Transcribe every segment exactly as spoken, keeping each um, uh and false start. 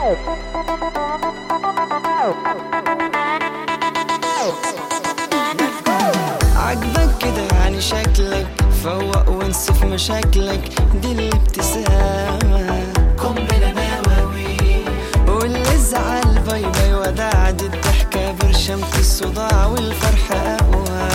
عجبك كده يعني شكلك، فوق وانسف مشاكلك، دي الابتسامة قنبلة نووي، واللي زعل باي باي وداع، دي الضحكة برشمة الصداع والفرح أقوى.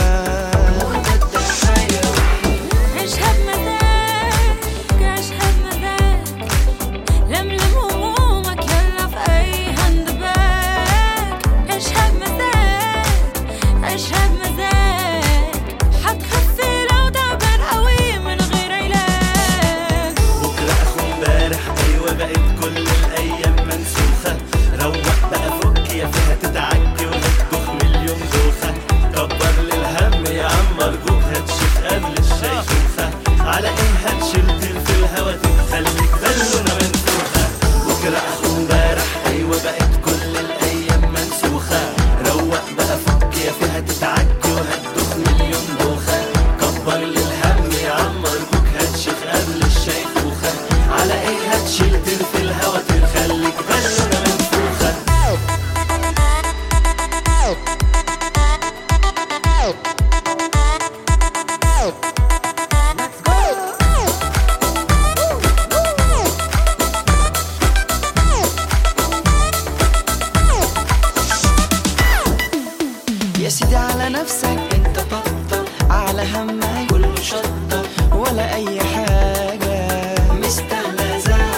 يا سيدي على نفسك انت طبطب، على همك كله شطب، ولا اي حاجة مستاهلة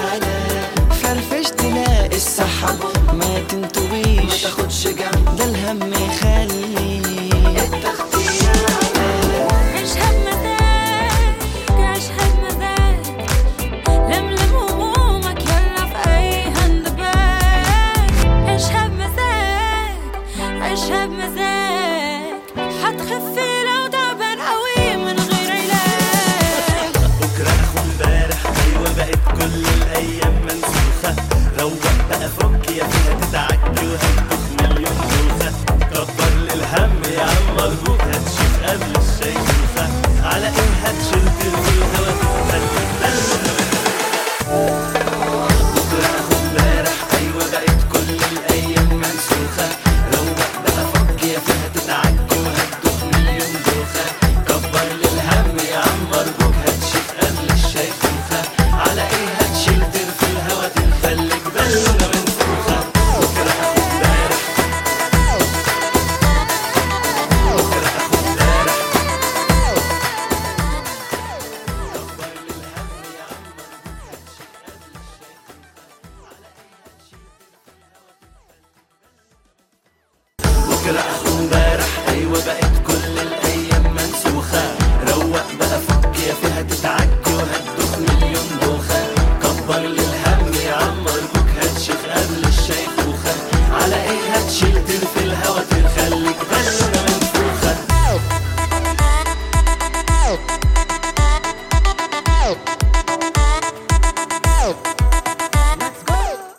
زعلك، فرفش تلاقي الصحة، ما تنطويش ما تاخدش جنب، ده الهم يخلي التخطيط. عيشها بمزاج، عيشها بمزاج، لملم همومك يلا في اي هاندباج. عيشها بمزاج، عيشها بمزاج، هتخفي لو تعبان قوي من غير علاج. بكرة اخو امبارح، ايوه بقت كل الايام منسوخة، روق بقى فك يا فيها تتعكي وهتدوخ مليون دوخة، كبر للهم يا عم ارجوك هتشوف قبل الشيخوخة، على ايه هتشيل ترمي الهوا تتخلي بلغة. بكرة اخو امبارح، ايوه بقت كل الايام منسوخة، روق بقى فك يا فيها تتعكي وهتدوخ مليون دوخة، كبر للهم يا عم ارجوك هتشوف قبل الشيخوخة، على ايه هتشيل ترفي الهوا تخليك بالونة منفوخة. بكرة اخو امبارح، بكرة اخو امبارح، كبر للهم يا عم ارجوك هتشوف قبل الشيخوخة، على ايه هتشيل ترفي الهوا تخليك. بكرة اخو امبارح، ايوه بقت كل الايام منسوخة، روق بقى فك يا فيها تتعكي وهتدوخ مليون دوخة، كبر للهم يا عم ارجوك هتشيخ قبل الشيخوخة، على ايه هتشيل ترفي الهوا